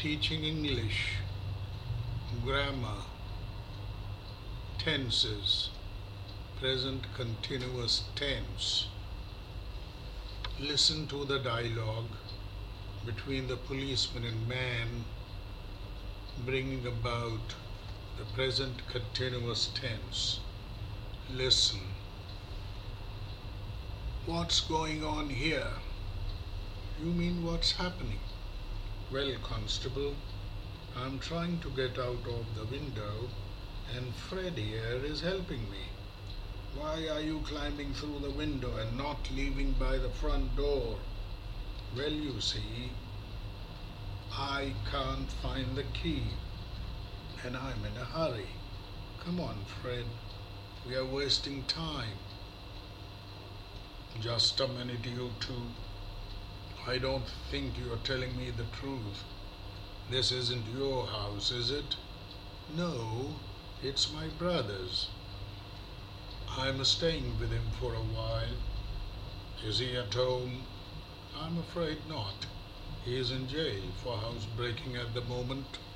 Teaching English, grammar, tenses, present continuous tense. Listen to the dialogue between the policeman and man, bringing about the present continuous tense. Listen. What's going on here? You mean what's happening? Well, constable, I'm trying to get out of the window and Fred here is helping me. Why are you climbing through the window and not leaving by the front door? Well, you see, I can't find the key and I'm in a hurry. Come on, Fred, we are wasting time. Just a minute, you two. I don't think you're telling me the truth. This isn't your house, is it? No, it's my brother's. I'm staying with him for a while. Is he at home? I'm afraid not. He is in jail for housebreaking at the moment.